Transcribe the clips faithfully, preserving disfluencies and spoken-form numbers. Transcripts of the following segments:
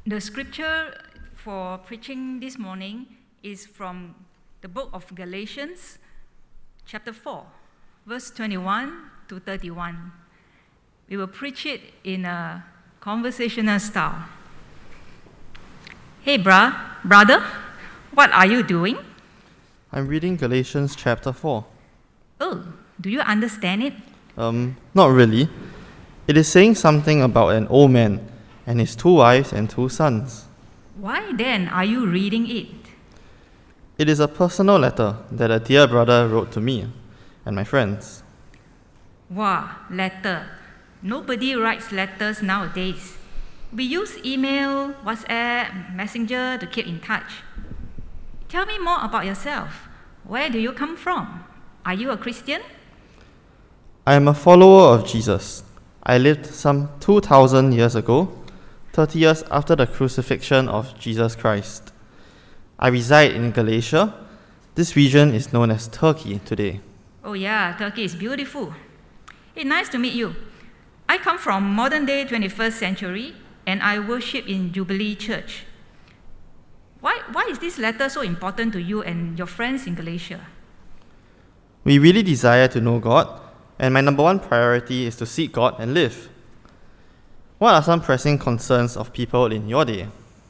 The scripture for preaching this morning is from the book of Galatians, chapter four, verse twenty-one to thirty-one. We will preach it in a conversational style. Hey, bra, brother, what are you doing? I'm reading Galatians chapter four. Oh, do you understand it? Um, not really. It is saying something about an old man and his two wives and two sons. Why then are you reading it? It is a personal letter that a dear brother wrote to me and my friends. Wow, letter. Nobody writes letters nowadays. We use email, WhatsApp, Messenger to keep in touch. Tell me more about yourself. Where do you come from? Are you a Christian? I am a follower of Jesus. I lived some two thousand years ago, thirty years after the crucifixion of Jesus Christ. I reside in Galatia. This region is known as Turkey today. Oh yeah, Turkey is beautiful. Hey, nice to meet you. I come from modern-day twenty-first century, and I worship in Jubilee Church. Why, why is this letter so important to you and your friends in Galatia? We really desire to know God, and my number one priority is to seek God and live. What are some pressing concerns of people in your day?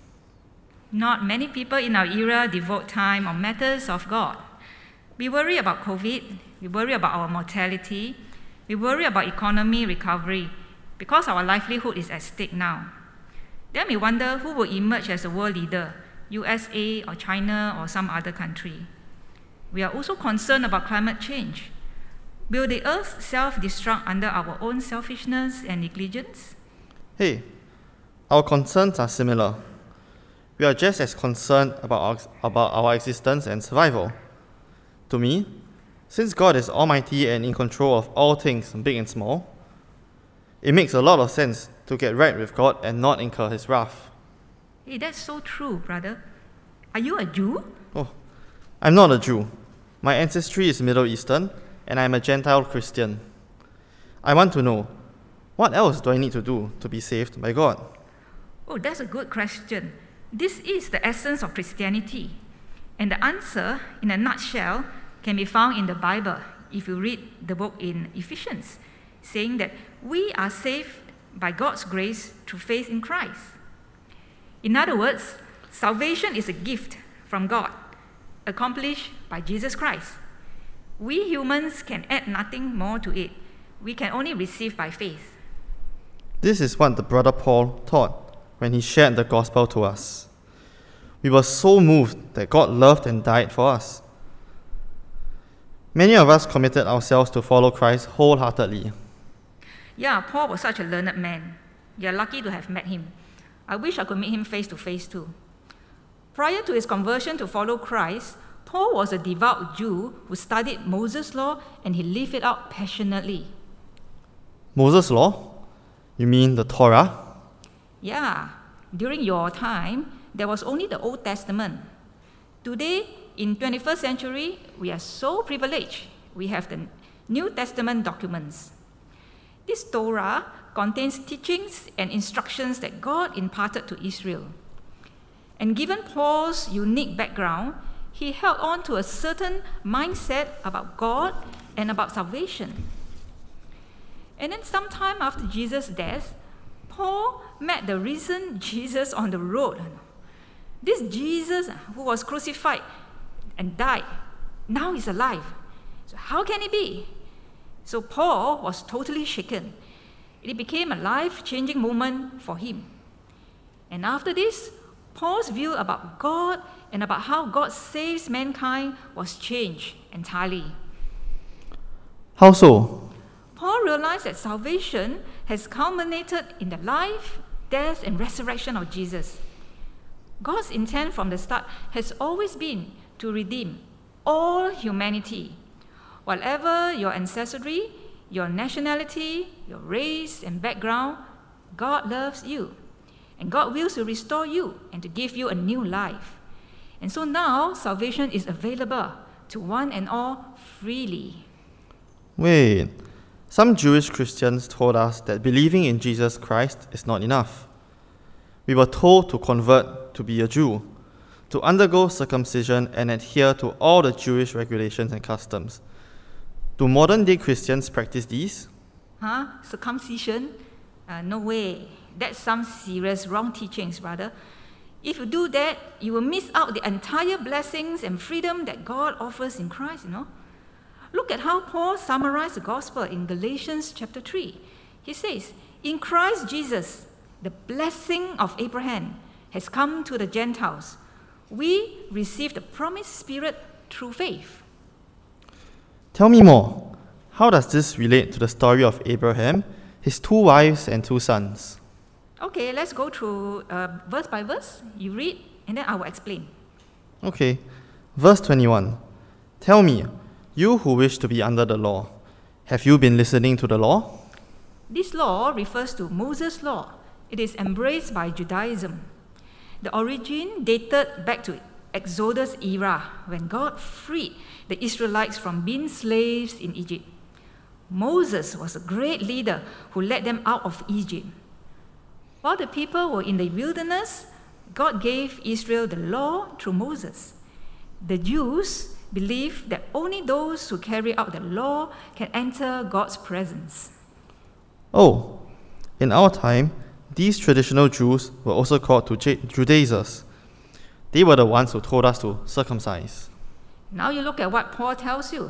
Not many people in our era devote time on matters of God. We worry about COVID, we worry about our mortality, we worry about economy recovery because our livelihood is at stake now. Then we wonder who will emerge as a world leader, U S A or China or some other country. We are also concerned about climate change. Will the earth self-destruct under our own selfishness and negligence? Hey, our concerns are similar. We are just as concerned about our, about our existence and survival. To me, since God is almighty and in control of all things, big and small, it makes a lot of sense to get right with God and not incur His wrath. Hey, that's so true, brother. Are you a Jew? Oh, I'm not a Jew. My ancestry is Middle Eastern, and I'm a Gentile Christian. I want to know, what else do I need to do to be saved by God? Oh, that's a good question. This is the essence of Christianity. And the answer, in a nutshell, can be found in the Bible if you read the book in Ephesians, saying that we are saved by God's grace through faith in Christ. In other words, salvation is a gift from God, accomplished by Jesus Christ. We humans can add nothing more to it. We can only receive by faith. This is what the brother Paul taught when he shared the gospel to us. We were so moved that God loved and died for us. Many of us committed ourselves to follow Christ wholeheartedly. Yeah, Paul was such a learned man. You're lucky to have met him. I wish I could meet him face to face too. Prior to his conversion to follow Christ, Paul was a devout Jew who studied Moses' law and he lived it out passionately. Moses' law? You mean the Torah? Yeah, during your time, there was only the Old Testament. Today, in twenty-first century, we are so privileged. We have the New Testament documents. This Torah contains teachings and instructions that God imparted to Israel. And given Paul's unique background, he held on to a certain mindset about God and about salvation. And then sometime after Jesus' death, Paul met the risen Jesus on the road. This Jesus who was crucified and died, now he's alive. So how can it be? So Paul was totally shaken. It became a life-changing moment for him. And after this, Paul's view about God and about how God saves mankind was changed entirely. How so? Paul realized that salvation has culminated in the life, death, and resurrection of Jesus. God's intent from the start has always been to redeem all humanity. Whatever your ancestry, your nationality, your race and background, God loves you. And God wills to restore you and to give you a new life. And so now salvation is available to one and all freely. Wait, some Jewish Christians told us that believing in Jesus Christ is not enough. we were told to convert to be a Jew, to undergo circumcision and adhere to all the Jewish regulations and customs. Do modern-day Christians practice these? Huh? Circumcision? Uh, no way. That's some serious wrong teachings, brother. If you do that, you will miss out the entire blessings and freedom that God offers in Christ, you know. Look at how Paul summarized the gospel in Galatians chapter three. He says, in Christ Jesus, the blessing of Abraham has come to the Gentiles. We receive the promised Spirit through faith. Tell me more. How does this relate to the story of Abraham, his two wives and two sons? Okay, let's go through uh, verse by verse. You read, and then I will explain. Okay, verse twenty-one. Tell me, you who wish to be under the law, have you been listening to the law? This law refers to Moses' law. It is embraced by Judaism. The origin dated back to Exodus era, when God freed the Israelites from being slaves in Egypt. Moses was a great leader who led them out of Egypt. While the people were in the wilderness, God gave Israel the law through Moses. The Jews believed that only those who carry out the law can enter God's presence. Oh, in our time, these traditional Jews were also called to Judaizers. They were the ones who told us to circumcise. Now you look at what Paul tells you.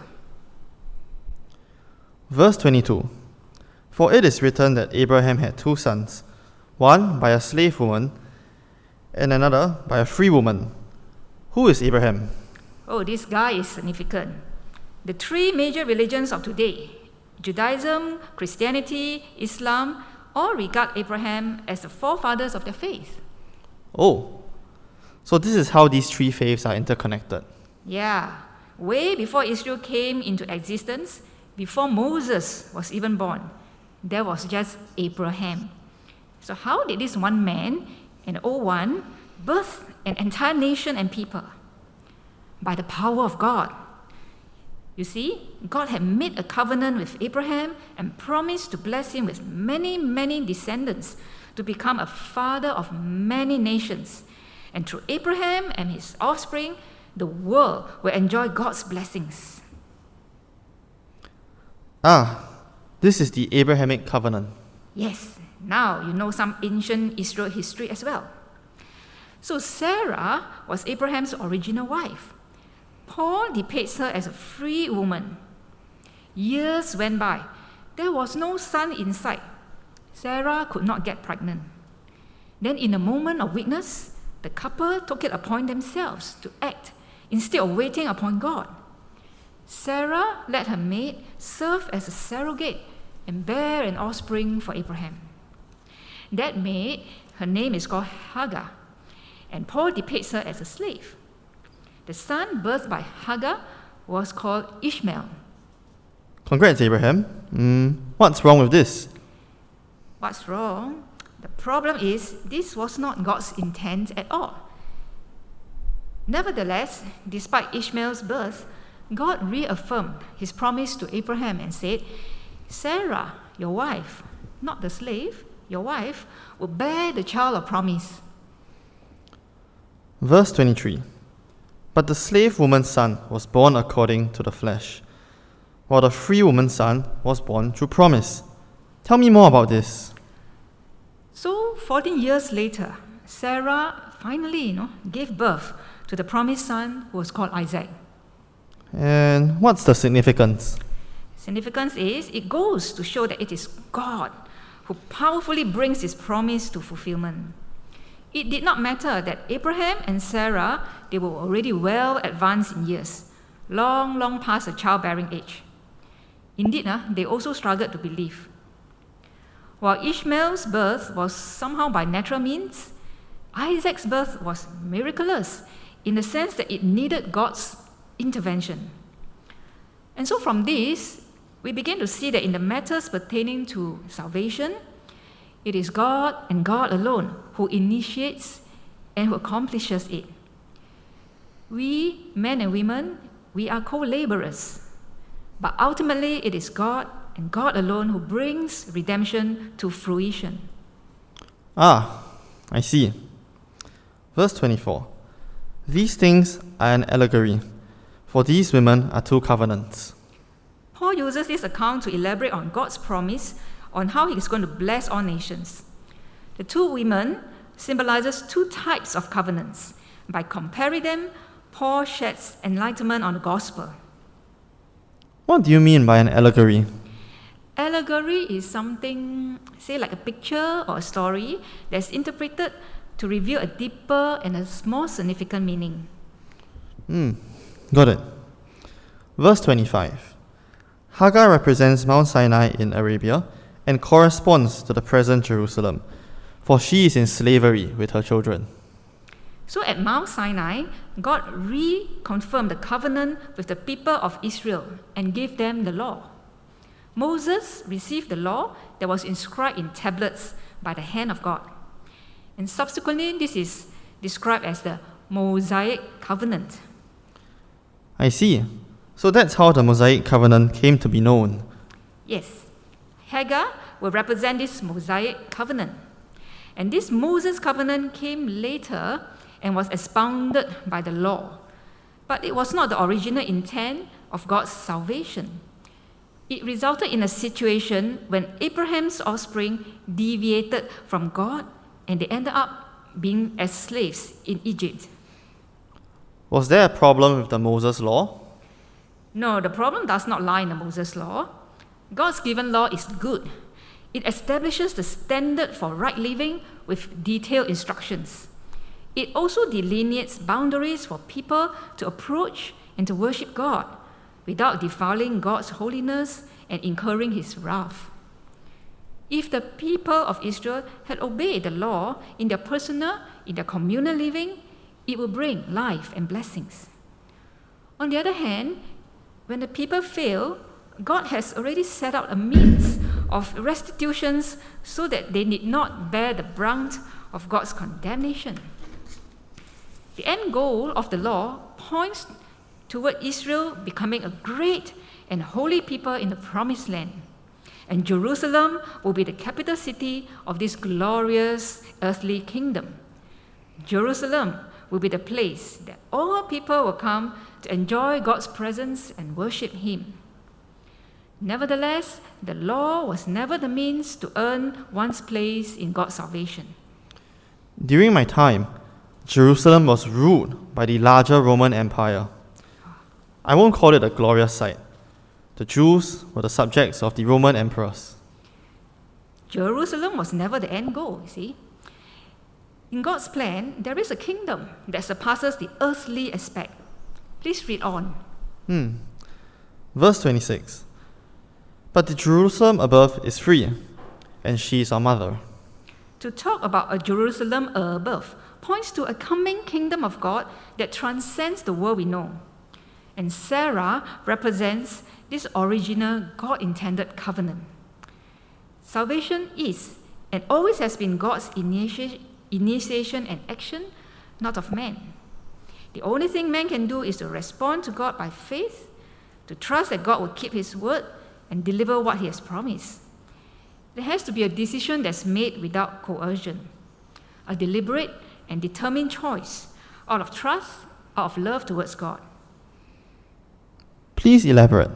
Verse twenty-two. For it is written that Abraham had two sons, one by a slave woman and another by a free woman. Who is Abraham? Oh, this guy is significant. The three major religions of today, Judaism, Christianity, Islam, all regard Abraham as the forefathers of their faith. Oh, so this is how these three faiths are interconnected. Yeah, way before Israel came into existence, before Moses was even born, there was just Abraham. So how did this one man, an old one, birth an entire nation and people? By the power of God. You see, God had made a covenant with Abraham and promised to bless him with many, many descendants to become a father of many nations. And through Abraham and his offspring, the world will enjoy God's blessings. Ah, this is the Abrahamic covenant. Yes, now you know some ancient Israel history as well. So Sarah was Abraham's original wife. Paul depicts her as a free woman. Years went by. There was no son in sight. Sarah could not get pregnant. Then in a moment of weakness, the couple took it upon themselves to act instead of waiting upon God. Sarah let her maid serve as a surrogate and bear an offspring for Abraham. That maid, her name is called Hagar, and Paul depicts her as a slave. The son birthed by Hagar was called Ishmael. Congrats, Abraham. Mm, what's wrong with this? What's wrong? The problem is this was not God's intent at all. Nevertheless, despite Ishmael's birth, God reaffirmed his promise to Abraham and said, Sarah, your wife, not the slave, your wife, will bear the child of promise. Verse twenty-three. But the slave woman's son was born according to the flesh, while the free woman's son was born through promise. Tell me more about this. So, fourteen years later, Sarah finally, you know, gave birth to the promised son who was called Isaac. And what's the significance? Significance is it goes to show that it is God who powerfully brings his promise to fulfillment. It did not matter that Abraham and Sarah, they were already well advanced in years, long, long past the childbearing age. Indeed, uh, they also struggled to believe. While Ishmael's birth was somehow by natural means, Isaac's birth was miraculous in the sense that it needed God's intervention. And so from this, we begin to see that in the matters pertaining to salvation, it is God and God alone who initiates and who accomplishes it. We, men and women, we are co-laborers. But ultimately, it is God and God alone who brings redemption to fruition. Ah, I see. Verse twenty-four. These things are an allegory, for these women are two covenants. Paul uses this account to elaborate on God's promise on how he is going to bless all nations. The two women symbolizes two types of covenants. By comparing them, Paul sheds enlightenment on the gospel. What do you mean by an allegory? Allegory is something, say like a picture or a story, that's interpreted to reveal a deeper and a more significant meaning. Hmm, got it. Verse twenty-five. Hagar represents Mount Sinai in Arabia and corresponds to the present Jerusalem, for she is in slavery with her children. So at Mount Sinai, God reconfirmed the covenant with the people of Israel and gave them the law. Moses received the law that was inscribed in tablets by the hand of God. And subsequently, this is described as the Mosaic covenant. I see. So that's how the Mosaic covenant came to be known. Yes. Hagar will represent this Mosaic covenant. And this Moses covenant came later and was expounded by the law. But it was not the original intent of God's salvation. It resulted in a situation when Abraham's offspring deviated from God and they ended up being as slaves in Egypt. Was there a problem with the Moses law? No, the problem does not lie in the Moses law. God's given law is good. It establishes the standard for right living with detailed instructions. It also delineates boundaries for people to approach and to worship God without defiling God's holiness and incurring his wrath. If the people of Israel had obeyed the law in their personal, in their communal living, it would bring life and blessings. On the other hand, when the people fail, God has already set out a means of restitutions so that they need not bear the brunt of God's condemnation. The end goal of the law points toward Israel becoming a great and holy people in the promised land. And Jerusalem will be the capital city of this glorious earthly kingdom. Jerusalem will be the place that all people will come to enjoy God's presence and worship him. Nevertheless, the law was never the means to earn one's place in God's salvation. During my time, Jerusalem was ruled by the larger Roman Empire. I won't call it a glorious sight. The Jews were the subjects of the Roman emperors. Jerusalem was never the end goal, you see. In God's plan, there is a kingdom that surpasses the earthly aspect. Please read on. Hmm. Verse twenty-six. But the Jerusalem above is free, and she is our mother. To talk about a Jerusalem above points to a coming kingdom of God that transcends the world we know. And Sarah represents this original God-intended covenant. Salvation is and always has been God's initi- initiation and action, not of man. The only thing man can do is to respond to God by faith, to trust that God will keep his word and deliver what he has promised. There has to be a decision that's made without coercion, a deliberate and determined choice out of trust, out of love towards God. Please elaborate.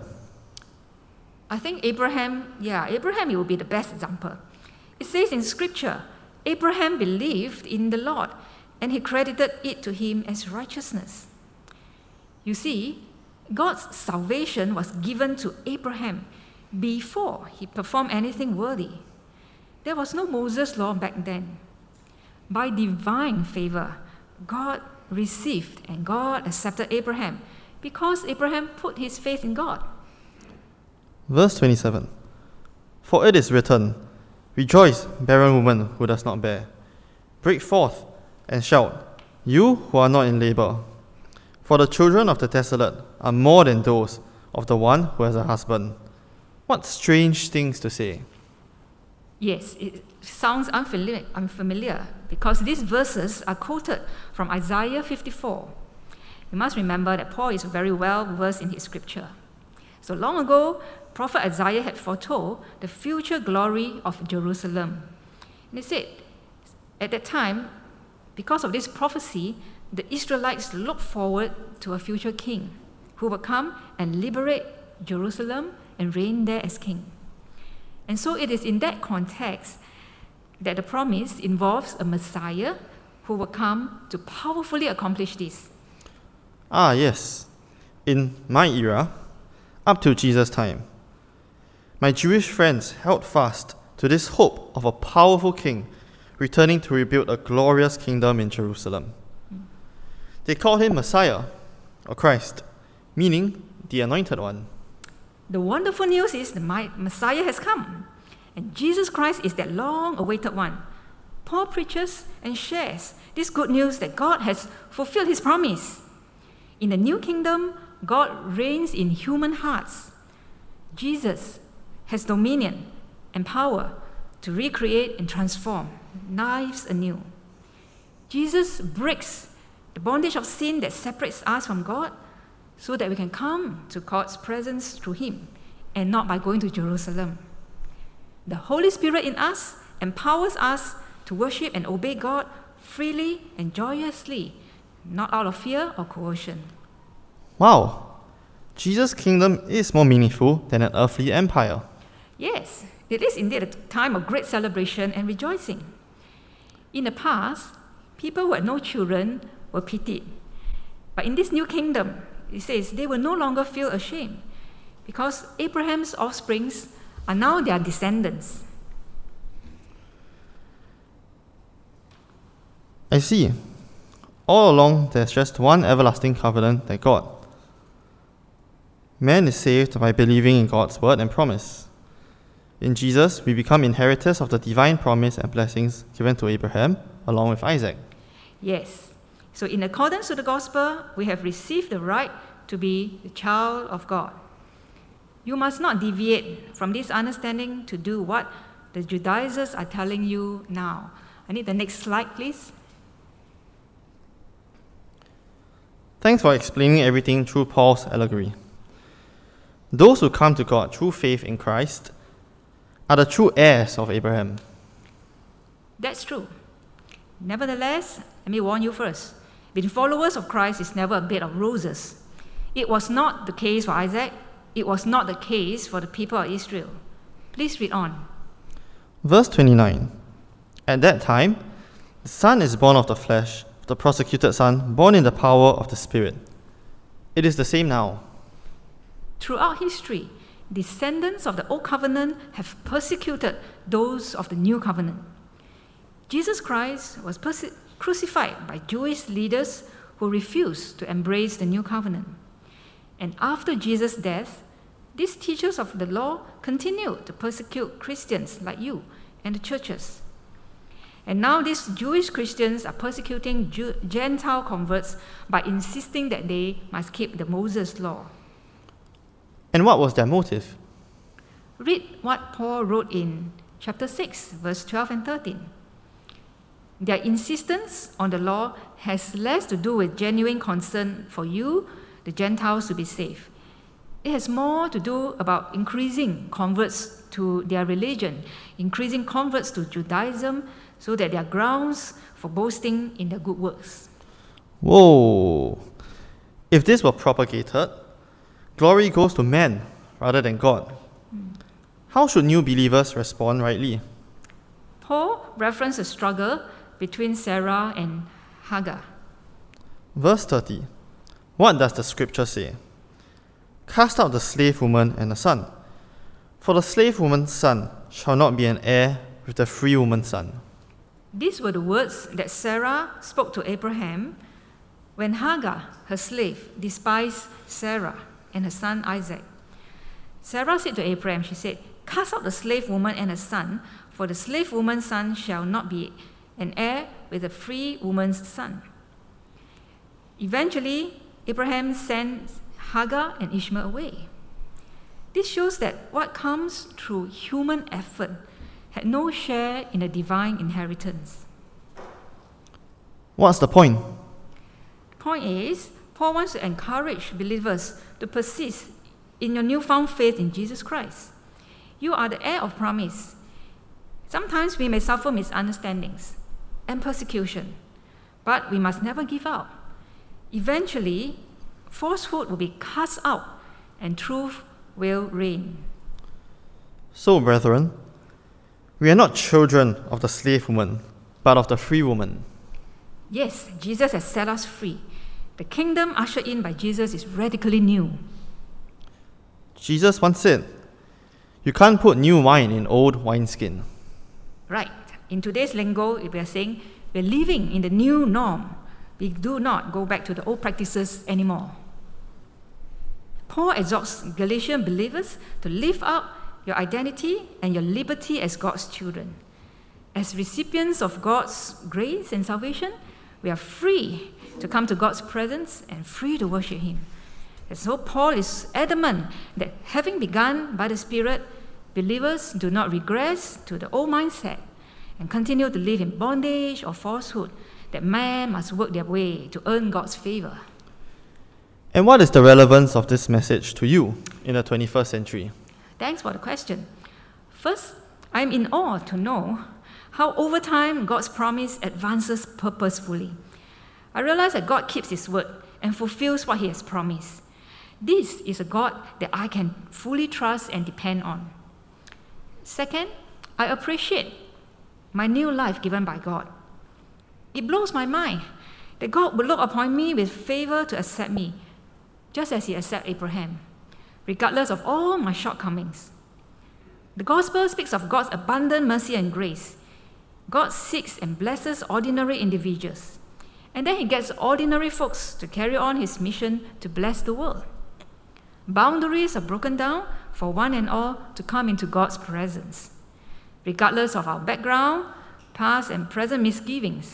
I think Abraham, yeah, Abraham, it will be the best example. It says in Scripture, Abraham believed in the Lord, and he credited it to him as righteousness. You see, God's salvation was given to Abraham before he performed anything worthy. There was no Moses law back then. By divine favor, God received and God accepted Abraham because Abraham put his faith in God. Verse twenty-seven. For it is written, Rejoice, barren woman who does not bear. Break forth and shout, you who are not in labor. For the children of the desolate are more than those of the one who has a husband. What strange things to say. Yes, it sounds unfamiliar, unfamiliar because these verses are quoted from Isaiah fifty-four. You must remember that Paul is very well versed in his scripture. So long ago, Prophet Isaiah had foretold the future glory of Jerusalem. And he said, At that time, because of this prophecy, the Israelites looked forward to a future king who would come and liberate Jerusalem and reign there as king. And so it is in that context that the promise involves a Messiah who will come to powerfully accomplish this. Ah, yes. In my era, up to Jesus' time, my Jewish friends held fast to this hope of a powerful king returning to rebuild a glorious kingdom in Jerusalem. They called him Messiah, or Christ, meaning the Anointed One. The wonderful news is the Messiah has come, and Jesus Christ is that long-awaited one. Paul preaches and shares this good news that God has fulfilled his promise. In the new kingdom, God reigns in human hearts. Jesus has dominion and power to recreate and transform lives anew. Jesus breaks the bondage of sin that separates us from God so that we can come to God's presence through him and not by going to Jerusalem. The Holy Spirit in us empowers us to worship and obey God freely and joyously, not out of fear or coercion. Wow! Jesus' kingdom is more meaningful than an earthly empire. Yes, it is indeed a time of great celebration and rejoicing. In the past, people who had no children were pitied. But in this new kingdom, it says they will no longer feel ashamed because Abraham's offsprings are now their descendants. I see. All along, there's just one everlasting covenant that God. Man is saved by believing in God's word and promise. In Jesus, we become inheritors of the divine promise and blessings given to Abraham, along with Isaac. Yes. So in accordance to the gospel, we have received the right to be the child of God. You must not deviate from this understanding to do what the Judaizers are telling you now. I need the next slide, please. Thanks for explaining everything through Paul's allegory. Those who come to God through faith in Christ are the true heirs of Abraham. That's true. Nevertheless, let me warn you first. Being followers of Christ is never a bed of roses. It was not the case for Isaac. It was not the case for the people of Israel. Please read on. Verse twenty-nine. At that time, the son is born of the flesh, the prosecuted son born in the power of the Spirit. It is the same now. Throughout history, descendants of the Old Covenant have persecuted those of the New Covenant. Jesus Christ was perse- crucified by Jewish leaders who refused to embrace the New Covenant. And after Jesus' death, these teachers of the law continued to persecute Christians like you and the churches. And now these Jewish Christians are persecuting Jew- Gentile converts by insisting that they must keep the Moses law. And what was their motive? Read what Paul wrote in chapter six, verse twelve and thirteen. Their insistence on the law has less to do with genuine concern for you, the Gentiles, to be saved. It has more to do about increasing converts to their religion, increasing converts to Judaism, so that there are grounds for boasting in their good works. Whoa! If this were propagated, glory goes to man rather than God. Mm. How should new believers respond rightly? Paul referenced a struggle between Sarah and Hagar. Verse thirty. What does the scripture say? Cast out the slave woman and the son, for the slave woman's son shall not be an heir with the free woman's son. These were the words that Sarah spoke to Abraham when Hagar, her slave, despised Sarah and her son Isaac. Sarah said to Abraham, she said, cast out the slave woman and her son, for the slave woman's son shall not be an heir with the free woman's son. Eventually, Abraham sent Hagar and Ishmael away. This shows that what comes through human effort had no share in the divine inheritance. What's the point? The point is, Paul wants to encourage believers to persist in your newfound faith in Jesus Christ. You are the heir of promise. Sometimes we may suffer misunderstandings. and persecution. But we must never give up. Eventually, falsehood will be cast out and truth will reign. So, brethren, we are not children of the slave woman, but of the free woman. Yes, Jesus has set us free. The kingdom ushered in by Jesus is radically new. Jesus once said, "You can't put new wine in old wineskin." Right. In today's lingo, we are saying we're living in the new norm. We do not go back to the old practices anymore. Paul exhorts Galatian believers to live up your identity and your liberty as God's children. As recipients of God's grace and salvation, we are free to come to God's presence and free to worship Him. And so Paul is adamant that having begun by the Spirit, believers do not regress to the old mindset and continue to live in bondage or falsehood that man must work their way to earn God's favor. And what is the relevance of this message to you in the twenty-first century? Thanks for the question. First, I'm in awe to know how over time God's promise advances purposefully. I realize that God keeps His word and fulfills what He has promised. This is a God that I can fully trust and depend on. Second, I appreciate my new life given by God. It blows my mind that God would look upon me with favor to accept me, just as He accepted Abraham, regardless of all my shortcomings. The gospel speaks of God's abundant mercy and grace. God seeks and blesses ordinary individuals, and then He gets ordinary folks to carry on His mission to bless the world. Boundaries are broken down for one and all to come into God's presence, regardless of our background, past and present misgivings.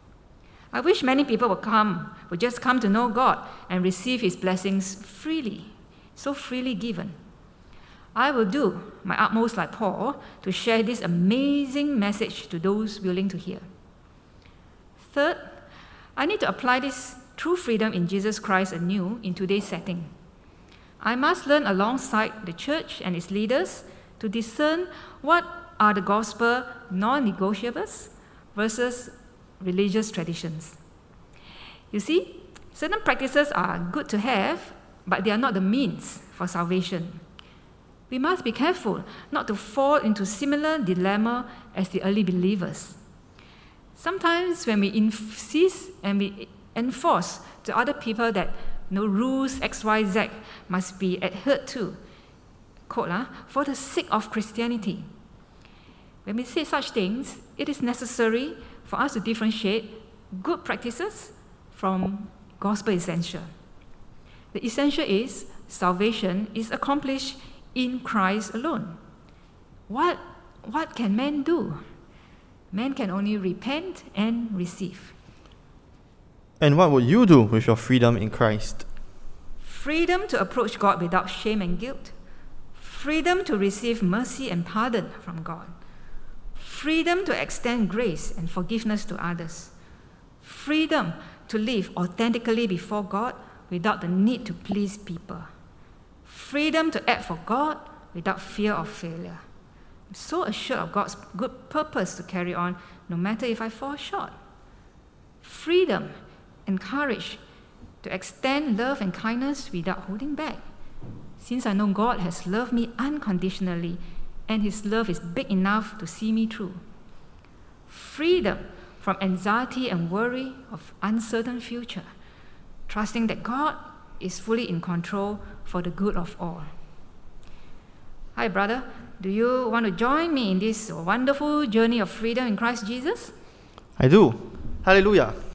I wish many people would come, would just come to know God and receive His blessings freely, so freely given. I will do my utmost like Paul to share this amazing message to those willing to hear. Third, I need to apply this true freedom in Jesus Christ anew in today's setting. I must learn alongside the church and its leaders to discern what are the gospel non-negotiables versus religious traditions. You see, certain practices are good to have, but they are not the means for salvation. We must be careful not to fall into similar dilemma as the early believers. Sometimes when we insist and we enforce to other people that no rules X Y Z must be adhered to, quote, uh, for the sake of Christianity. When we say such things, it is necessary for us to differentiate good practices from gospel essential. The essential is salvation is accomplished in Christ alone. What, what can man do? Man can only repent and receive. And what would you do with your freedom in Christ? Freedom to approach God without shame and guilt. Freedom to receive mercy and pardon from God. Freedom to extend grace and forgiveness to others. Freedom to live authentically before God without the need to please people. Freedom to act for God without fear of failure. I'm so assured of God's good purpose to carry on, no matter if I fall short. Freedom and courage to extend love and kindness without holding back, since I know God has loved me unconditionally and His love is big enough to see me through. Freedom from anxiety and worry of uncertain future, trusting that God is fully in control for the good of all. Hi, brother. Do you want to join me in this wonderful journey of freedom in Christ Jesus? I do. Hallelujah.